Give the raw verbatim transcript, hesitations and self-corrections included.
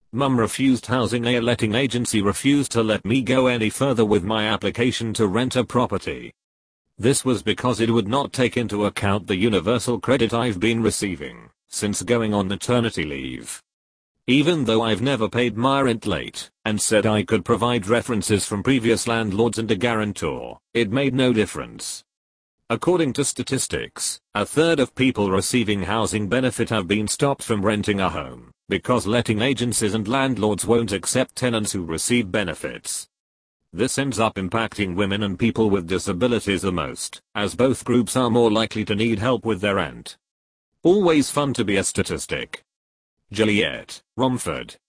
Mum refused housing. A letting agency refused to let me go any further with my application to rent a property. This was because it would not take into account the universal credit I've been receiving since going on maternity leave. Even though I've never paid my rent late and said I could provide references from previous landlords and a guarantor, it made no difference. According to statistics, a third of people receiving housing benefit have been stopped from renting a home because letting agencies and landlords won't accept tenants who receive benefits. This ends up impacting women and people with disabilities the most, as both groups are more likely to need help with their rent. Always fun to be a statistic. Juliet, Romford.